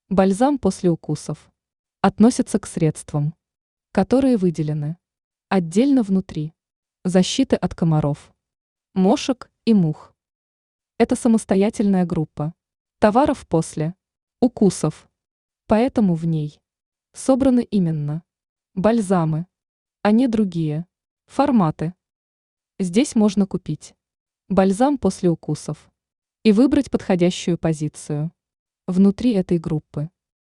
Бальзам после укусов относится к средствам, которые выделены отдельно внутри защиты от комаров, мошек и мух. Это самостоятельная группа товаров после укусов, поэтому в ней собраны именно бальзамы, а не другие форматы. Здесь можно купить бальзам после укусов и выбрать подходящую позицию внутри этой группы.